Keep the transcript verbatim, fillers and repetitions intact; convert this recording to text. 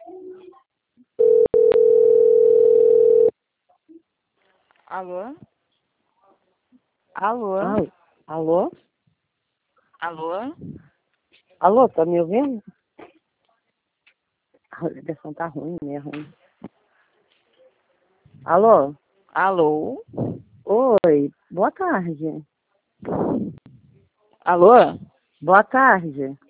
Alô? Alô? Al- Alô? Alô? Alô, tá me ouvindo? A ligação tá ruim mesmo. hein? Alô? Alô? Oi, boa tarde. Alô? Boa tarde.